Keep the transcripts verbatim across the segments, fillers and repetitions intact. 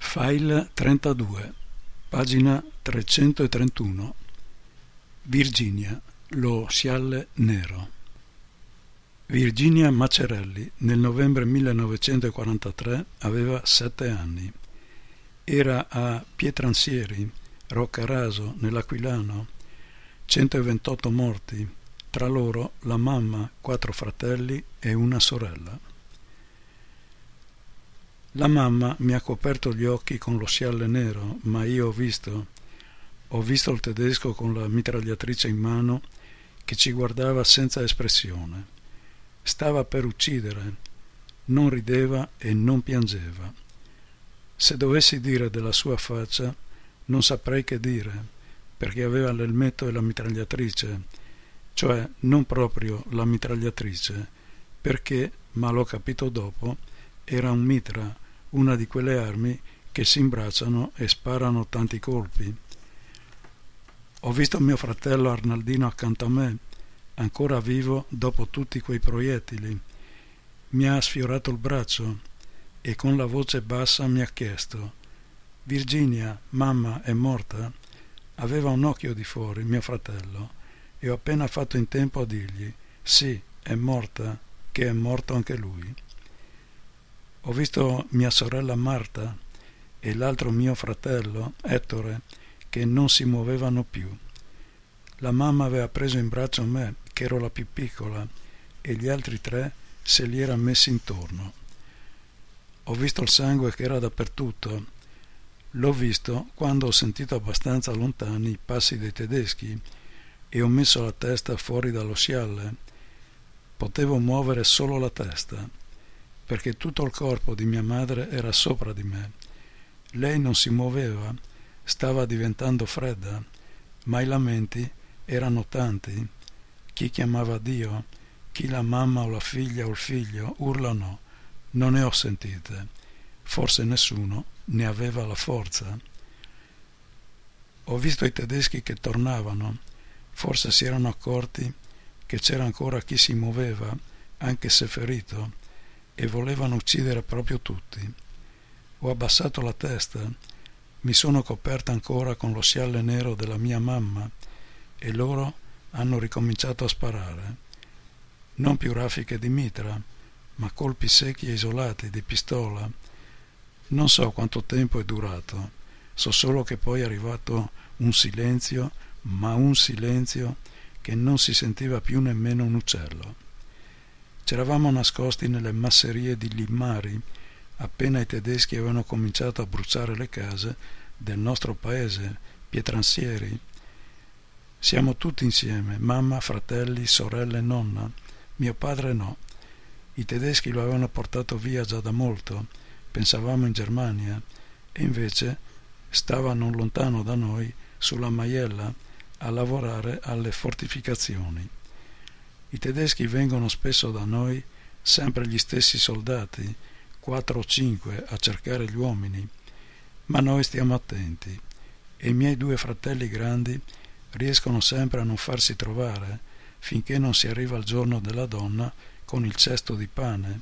File trentadue, pagina trecentotrentuno. Virginia, lo scialle nero. Virginia Macerelli nel novembre millenovecentoquarantatré aveva sette anni. Era a Pietransieri, Roccaraso, nell'Aquilano, centoventotto morti, tra loro la mamma, quattro fratelli e una sorella. La mamma mi ha coperto gli occhi con lo scialle nero, ma io ho visto, ho visto il tedesco con la mitragliatrice in mano che ci guardava senza espressione. Stava per uccidere, non rideva e non piangeva. Se dovessi dire della sua faccia, non saprei che dire, perché aveva l'elmetto e la mitragliatrice, cioè non proprio la mitragliatrice, perché, ma l'ho capito dopo, era un mitra, una di quelle armi che si imbracciano e sparano tanti colpi. Ho visto mio fratello Arnaldino accanto a me, ancora vivo dopo tutti quei proiettili. Mi ha sfiorato il braccio e con la voce bassa mi ha chiesto: «Virginia, mamma è morta?» Aveva un occhio di fuori, mio fratello, e ho appena fatto in tempo a dirgli: «Sì, è morta, che è morto anche lui». Ho visto mia sorella Marta e l'altro mio fratello, Ettore, che non si muovevano più. La mamma aveva preso in braccio me, che ero la più piccola, e gli altri tre se li era messi intorno. Ho visto il sangue che era dappertutto. L'ho visto quando ho sentito abbastanza lontani i passi dei tedeschi e ho messo la testa fuori dallo scialle. Potevo muovere solo la testa, perché tutto il corpo di mia madre era sopra di me. Lei non si muoveva, stava diventando fredda, ma i lamenti erano tanti. Chi chiamava Dio, chi la mamma o la figlia o il figlio, urla no, non ne ho sentite. Forse nessuno ne aveva la forza. Ho visto i tedeschi che tornavano, forse si erano accorti che c'era ancora chi si muoveva, anche se ferito, e volevano uccidere proprio tutti. Ho abbassato la testa, mi sono coperta ancora con lo scialle nero della mia mamma e loro hanno ricominciato a sparare. Non più raffiche di mitra, ma colpi secchi e isolati di pistola. Non so quanto tempo è durato, so solo che poi è arrivato un silenzio, ma un silenzio che non si sentiva più nemmeno un uccello. C'eravamo nascosti nelle masserie di Limmari, appena i tedeschi avevano cominciato a bruciare le case del nostro paese, Pietransieri. Siamo tutti insieme, mamma, fratelli, sorelle e nonna. Mio padre no. I tedeschi lo avevano portato via già da molto, pensavamo in Germania, e invece stava non lontano da noi, sulla Maiella, a lavorare alle fortificazioni. I tedeschi vengono spesso da noi, sempre gli stessi soldati, quattro o cinque, a cercare gli uomini, ma noi stiamo attenti, e i miei due fratelli grandi riescono sempre a non farsi trovare finché non si arriva al giorno della donna con il cesto di pane.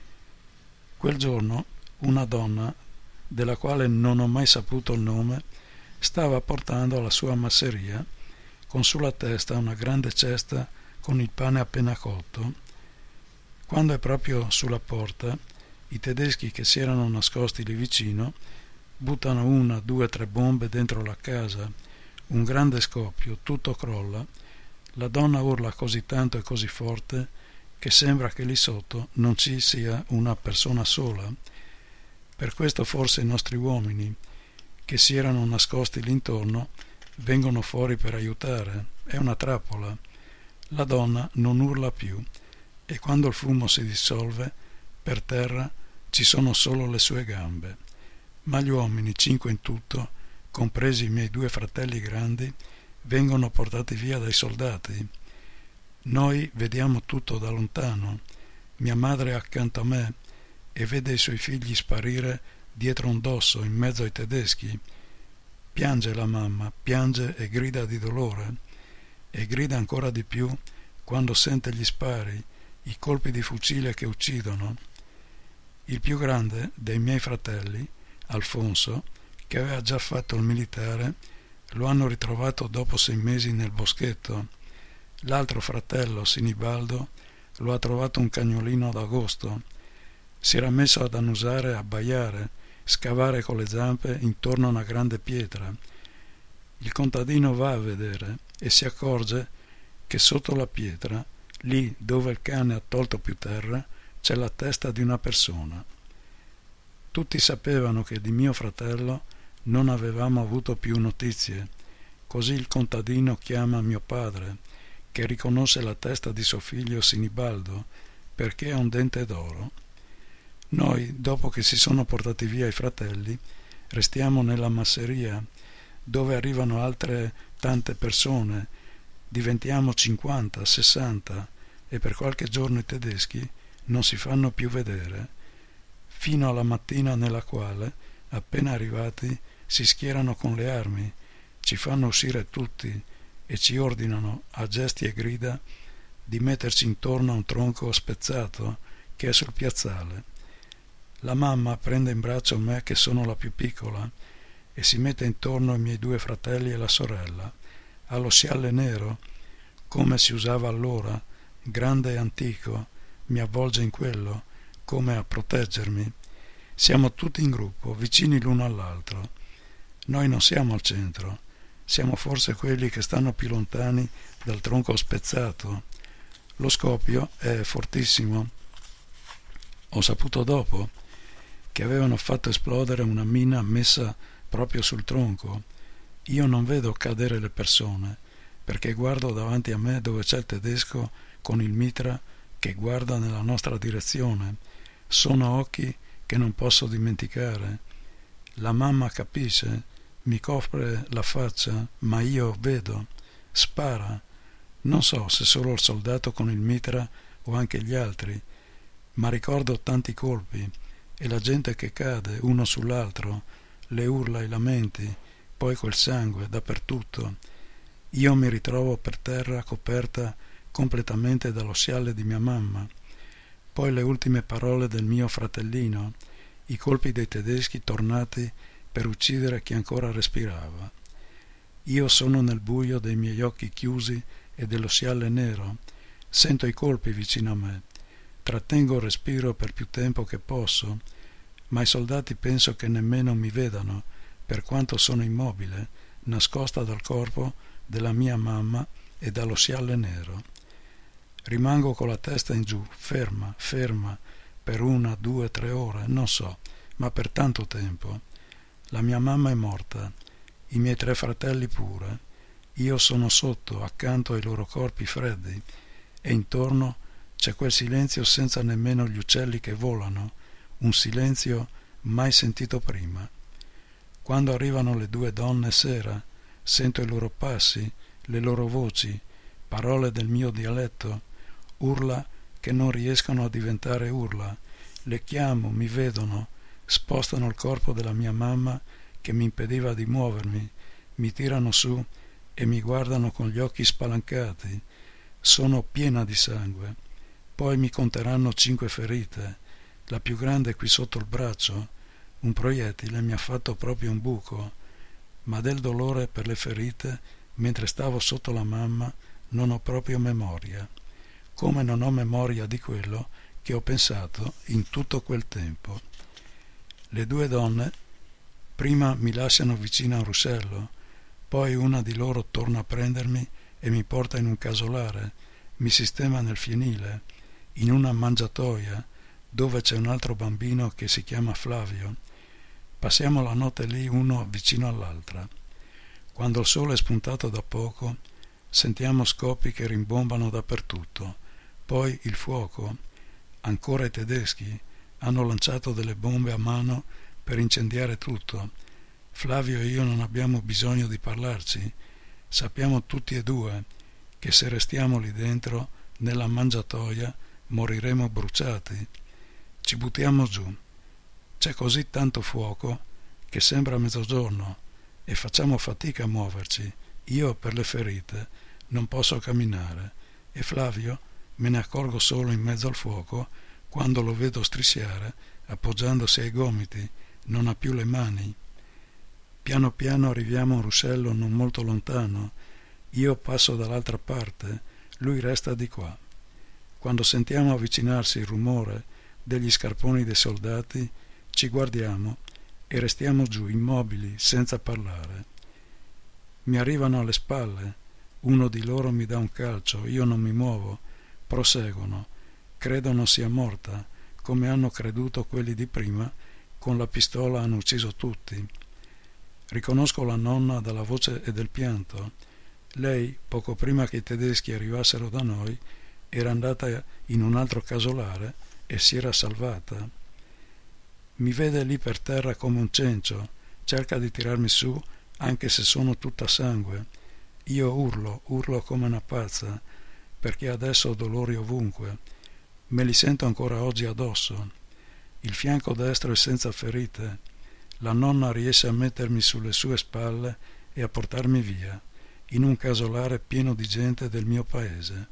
Quel giorno una donna, della quale non ho mai saputo il nome, stava portando alla sua masseria con sulla testa una grande cesta con il pane appena cotto. Quando è proprio sulla porta, i tedeschi che si erano nascosti lì vicino buttano una, due, tre bombe dentro la casa. Un grande scoppio, tutto crolla. La donna urla così tanto e così forte che sembra che lì sotto non ci sia una persona sola. Per questo forse i nostri uomini, che si erano nascosti lì intorno, vengono fuori per aiutare. È una trappola. La donna non urla più e quando il fumo si dissolve, per terra ci sono solo le sue gambe. Ma gli uomini, cinque in tutto, compresi i miei due fratelli grandi, vengono portati via dai soldati. Noi vediamo tutto da lontano. Mia madre è accanto a me e vede i suoi figli sparire dietro un dosso in mezzo ai tedeschi. Piange la mamma, piange e grida di dolore, e grida ancora di più quando sente gli spari, i colpi di fucile che uccidono. Il più grande dei miei fratelli Alfonso, che aveva già fatto il militare, lo hanno ritrovato dopo sei mesi nel boschetto. L'altro fratello, Sinibaldo, lo ha trovato un cagnolino ad agosto. Si era messo ad annusare e abbaiare, scavare con le zampe intorno a una grande pietra. Il contadino va a vedere e si accorge che sotto la pietra, lì dove il cane ha tolto più terra, c'è la testa di una persona. Tutti sapevano che di mio fratello non avevamo avuto più notizie, così il contadino chiama mio padre, che riconosce la testa di suo figlio Sinibaldo, perché ha un dente d'oro. Noi, dopo che si sono portati via i fratelli, restiamo nella masseria, dove arrivano altre tante persone, diventiamo cinquanta, sessanta, e per qualche giorno i tedeschi non si fanno più vedere, fino alla mattina nella quale, appena arrivati, si schierano con le armi, ci fanno uscire tutti e ci ordinano, a gesti e grida, di metterci intorno a un tronco spezzato che è sul piazzale. La mamma prende in braccio me, che sono la più piccola, e si mette intorno ai miei due fratelli e la sorella. Ha lo scialle nero, come si usava allora, grande e antico, mi avvolge in quello, come a proteggermi. Siamo tutti in gruppo, vicini l'uno all'altro. Noi non siamo al centro, siamo forse quelli che stanno più lontani dal tronco spezzato. Lo scoppio è fortissimo. Ho saputo dopo che avevano fatto esplodere una mina messa proprio sul tronco. Io non vedo cadere le persone, perché guardo davanti a me dove c'è il tedesco con il mitra che guarda nella nostra direzione. Sono occhi che non posso dimenticare. La mamma capisce, mi copre la faccia, ma io vedo. Spara. Non so se solo il soldato con il mitra o anche gli altri, ma ricordo tanti colpi e la gente che cade uno sull'altro, le urla e i lamenti, poi quel sangue dappertutto. Io mi ritrovo per terra coperta completamente dallo scialle di mia mamma. Poi le ultime parole del mio fratellino, i colpi dei tedeschi tornati per uccidere chi ancora respirava. Io sono nel buio dei miei occhi chiusi e dello scialle nero, sento i colpi vicino a me, trattengo il respiro per più tempo che posso, ma i soldati penso che nemmeno mi vedano, per quanto sono immobile, nascosta dal corpo della mia mamma e dallo scialle nero. Rimango con la testa in giù, ferma, ferma, per una, due, tre ore, non so, ma per tanto tempo. La mia mamma è morta, i miei tre fratelli pure. Io sono sotto, accanto ai loro corpi freddi, e intorno c'è quel silenzio senza nemmeno gli uccelli che volano, un silenzio mai sentito prima. Quando arrivano le due donne sera, sento i loro passi, le loro voci, parole del mio dialetto, urla che non riescono a diventare urla. Le chiamo, mi vedono, spostano il corpo della mia mamma che mi impediva di muovermi, mi tirano su e mi guardano con gli occhi spalancati. Sono piena di sangue. Poi mi conteranno cinque ferite, la più grande qui sotto il braccio. Un proiettile mi ha fatto proprio un buco, ma del dolore per le ferite, mentre stavo sotto la mamma, non ho proprio memoria, come non ho memoria di quello che ho pensato in tutto quel tempo. Le due donne prima mi lasciano vicino a un ruscello, poi una di loro torna a prendermi e mi porta in un casolare, mi sistema nel fienile, in una mangiatoia, dove c'è un altro bambino che si chiama Flavio. Passiamo la notte lì uno vicino all'altra. Quando il sole è spuntato da poco, sentiamo scoppi che rimbombano dappertutto. Poi il fuoco. Ancora i tedeschi hanno lanciato delle bombe a mano per incendiare tutto. Flavio e io non abbiamo bisogno di parlarci. Sappiamo tutti e due che se restiamo lì dentro, nella mangiatoia, moriremo bruciati. Ci buttiamo giù. C'è così tanto fuoco che sembra mezzogiorno e facciamo fatica a muoverci. Io per le ferite non posso camminare e Flavio me ne accorgo solo in mezzo al fuoco quando lo vedo strisciare appoggiandosi ai gomiti, non ha più le mani. Piano piano arriviamo a un ruscello non molto lontano. Io passo dall'altra parte, lui resta di qua. Quando sentiamo avvicinarsi il rumore degli scarponi dei soldati, ci guardiamo e restiamo giù immobili senza parlare. Mi arrivano alle spalle, uno di loro mi dà un calcio, io non mi muovo, proseguono, credono sia morta, come hanno creduto quelli di prima, con la pistola hanno ucciso tutti. Riconosco la nonna dalla voce e del pianto. Lei, poco prima che i tedeschi arrivassero da noi, era andata in un altro casolare e si era salvata. Mi vede lì per terra come un cencio, cerca di tirarmi su, anche se sono tutta sangue. Io urlo, urlo come una pazza, perché adesso ho dolori ovunque. Me li sento ancora oggi addosso. Il fianco destro è senza ferite. La nonna riesce a mettermi sulle sue spalle e a portarmi via, in un casolare pieno di gente del mio paese.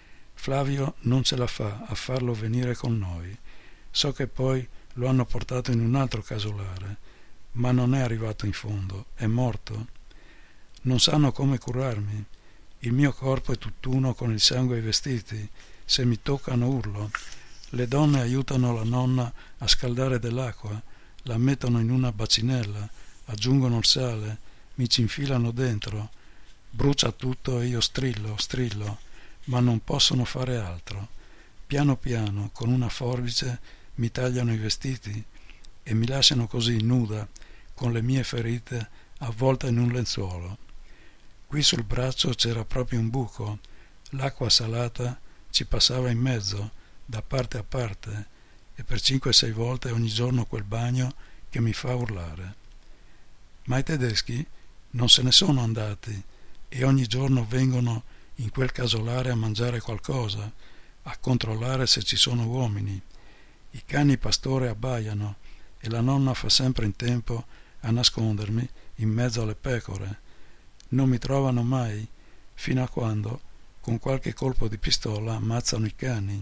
Flavio non ce la fa a farlo venire con noi. So che poi lo hanno portato in un altro casolare, ma non è arrivato in fondo, è morto. Non sanno come curarmi. Il mio corpo è tutt'uno con il sangue ai vestiti. Se mi toccano urlo. Le donne aiutano la nonna a scaldare dell'acqua, la mettono in una bacinella, aggiungono il sale, mi ci infilano dentro. Brucia tutto e io strillo, strillo, ma non possono fare altro. Piano piano, con una forbice, mi tagliano i vestiti e mi lasciano così nuda, con le mie ferite avvolta in un lenzuolo. Qui sul braccio c'era proprio un buco, l'acqua salata ci passava in mezzo, da parte a parte, e per cinque sei volte ogni giorno quel bagno che mi fa urlare. Ma i tedeschi non se ne sono andati e ogni giorno vengono in quel casolare a mangiare qualcosa, a controllare se ci sono uomini. I cani pastore abbaiano e la nonna fa sempre in tempo a nascondermi in mezzo alle pecore. Non mi trovano mai, fino a quando, con qualche colpo di pistola, ammazzano i cani.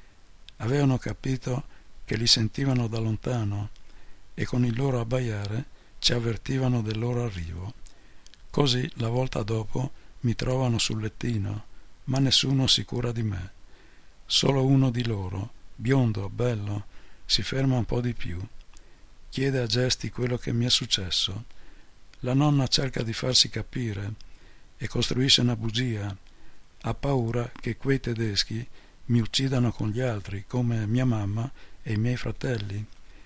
Avevano capito che li sentivano da lontano e con il loro abbaiare ci avvertivano del loro arrivo. Così, la volta dopo, mi trovano sul lettino, ma nessuno si cura di me. Solo uno di loro, biondo, bello, si ferma un po' di più. Chiede a gesti quello che mi è successo. La nonna cerca di farsi capire e costruisce una bugia. Ha paura che quei tedeschi mi uccidano con gli altri, come mia mamma e i miei fratelli.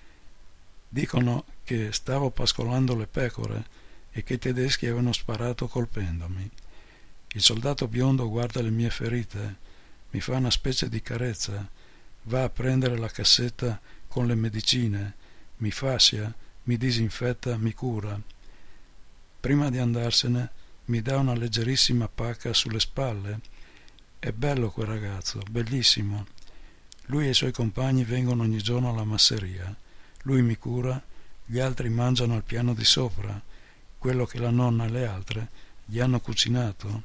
Dicono che stavo pascolando le pecore e che i tedeschi avevano sparato colpendomi. Il soldato biondo guarda le mie ferite, mi fa una specie di carezza, va a prendere la cassetta con le medicine, mi fascia, mi disinfetta, mi cura. Prima di andarsene mi dà una leggerissima pacca sulle spalle. È bello quel ragazzo, bellissimo. Lui e i suoi compagni vengono ogni giorno alla masseria. Lui mi cura, gli altri mangiano al piano di sopra, quello che la nonna e le altre gli hanno cucinato.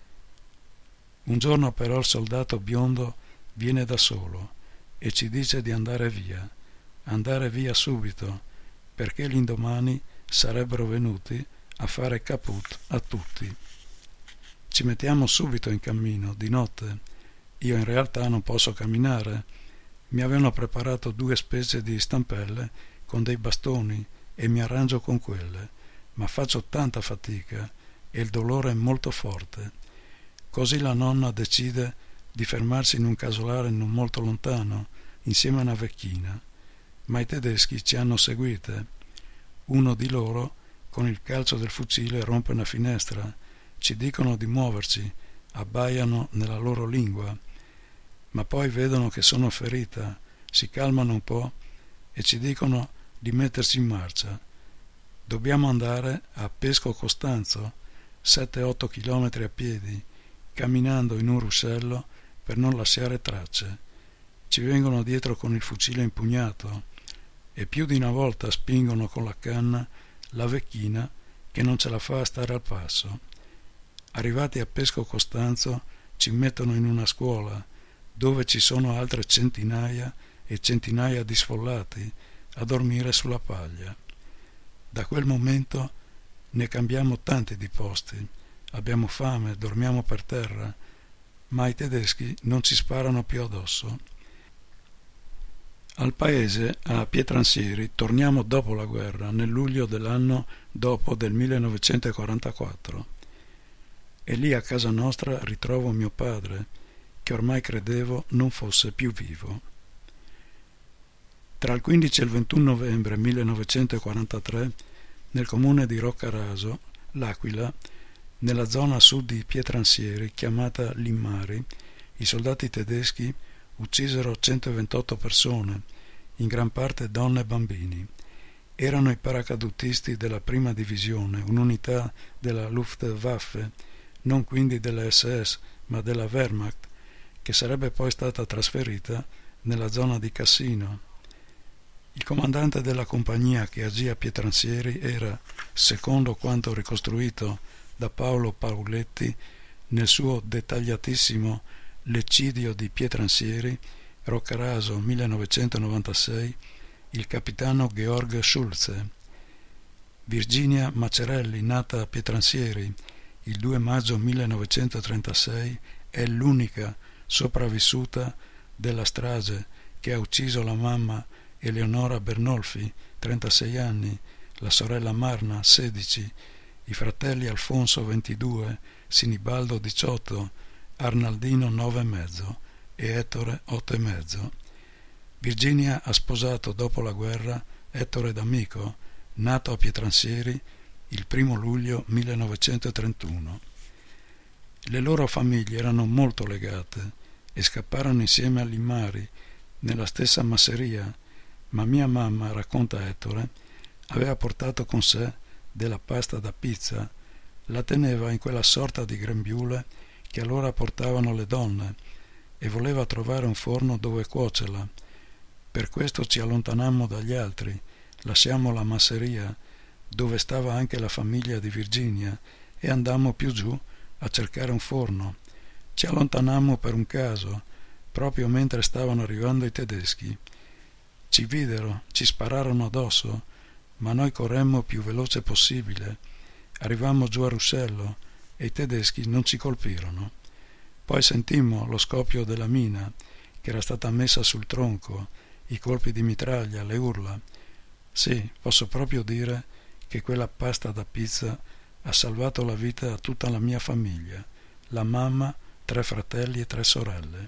Un giorno però il soldato biondo viene da solo e ci dice di andare via, andare via subito, perché l'indomani sarebbero venuti a fare caput a tutti. Ci mettiamo subito in cammino, di notte. Io in realtà non posso camminare. Mi avevano preparato due specie di stampelle con dei bastoni e mi arrangio con quelle, ma faccio tanta fatica e il dolore è molto forte. Così la nonna decide di fermarsi in un casolare non molto lontano, insieme a una vecchina. Ma i tedeschi ci hanno seguite. Uno di loro, con il calcio del fucile, rompe una finestra. Ci dicono di muoverci, abbaiano nella loro lingua, ma poi vedono che sono ferita, si calmano un po' e ci dicono di metterci in marcia. Dobbiamo andare a Pesco Costanzo, sette otto chilometri a piedi, camminando in un ruscello per non lasciare tracce. Ci vengono dietro con il fucile impugnato e più di una volta spingono con la canna la vecchina che non ce la fa a stare al passo. Arrivati a Pesco Costanzo ci mettono in una scuola dove ci sono altre centinaia e centinaia di sfollati, a dormire sulla paglia. Da quel momento ne cambiamo tanti di posti, abbiamo fame, dormiamo per terra, ma i tedeschi non ci sparano più addosso. Al paese, a Pietransieri, torniamo dopo la guerra, nel luglio dell'anno dopo del millenovecentoquarantaquattro. E lì a casa nostra ritrovo mio padre, che ormai credevo non fosse più vivo. Tra il quindici e il ventuno novembre millenovecentoquarantatré, nel comune di Roccaraso, l'Aquila, nella zona a sud di Pietransieri, chiamata Limmari, i soldati tedeschi uccisero centoventotto persone, in gran parte donne e bambini. Erano i paracadutisti della prima divisione, un'unità della Luftwaffe, non quindi della S S, ma della Wehrmacht, che sarebbe poi stata trasferita nella zona di Cassino. Il comandante della compagnia che agì a Pietransieri era, secondo quanto ricostruito da Paolo Pauletti nel suo dettagliatissimo L'eccidio di Pietransieri, Roccaraso millenovecentonovantasei, il capitano Georg Schulze. Virginia Macerelli, nata a Pietransieri il due maggio millenovecentotrentasei, è l'unica sopravvissuta della strage che ha ucciso la mamma Eleonora Bernolfi, trentasei anni, la sorella Marna, sedici, i fratelli Alfonso, ventidue, Sinibaldo, diciotto, Arnaldino, nove e mezzo e Ettore, otto e mezzo. Virginia ha sposato dopo la guerra Ettore D'Amico, nato a Pietransieri il primo luglio millenovecentotrentuno. Le loro famiglie erano molto legate e scapparono insieme a Limmari, nella stessa masseria, ma mia mamma, racconta Ettore, aveva portato con sé della pasta da pizza, la teneva in quella sorta di grembiule che allora portavano le donne e voleva trovare un forno dove cuocerla. Per questo ci allontanammo dagli altri, lasciammo la masseria, dove stava anche la famiglia di Virginia, e andammo più giù a cercare un forno. Ci allontanammo per un caso, proprio mentre stavano arrivando i tedeschi. Ci videro, ci spararono addosso, ma noi corremmo più veloce possibile. Arrivammo giù a Russello e i tedeschi non ci colpirono. Poi sentimmo lo scoppio della mina, che era stata messa sul tronco, i colpi di mitraglia, le urla. Sì, posso proprio dire che quella pasta da pizza ha salvato la vita a tutta la mia famiglia, la mamma, tre fratelli e tre sorelle.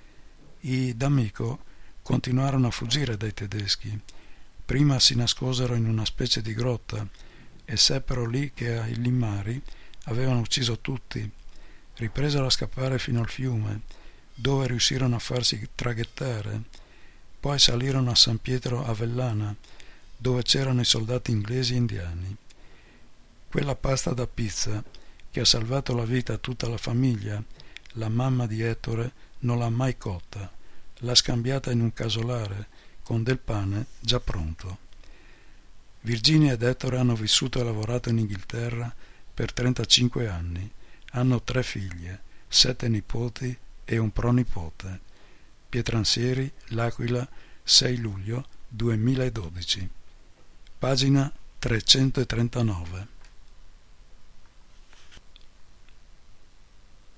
I D'Amico continuarono a fuggire dai tedeschi. Prima si nascosero in una specie di grotta e seppero lì che ai Limmari avevano ucciso tutti. Ripresero a scappare fino al fiume, dove riuscirono a farsi traghettare. Poi salirono a San Pietro Avellana, dove c'erano i soldati inglesi e indiani. Quella pasta da pizza, che ha salvato la vita a tutta la famiglia, la mamma di Ettore non l'ha mai cotta, l'ha scambiata in un casolare con del pane già pronto. Virginia ed Ettore hanno vissuto e lavorato in Inghilterra per trentacinque anni, hanno tre figlie, sette nipoti e un pronipote. Pietransieri, L'Aquila, sei luglio duemiladodici. Pagina trecentotrentanove.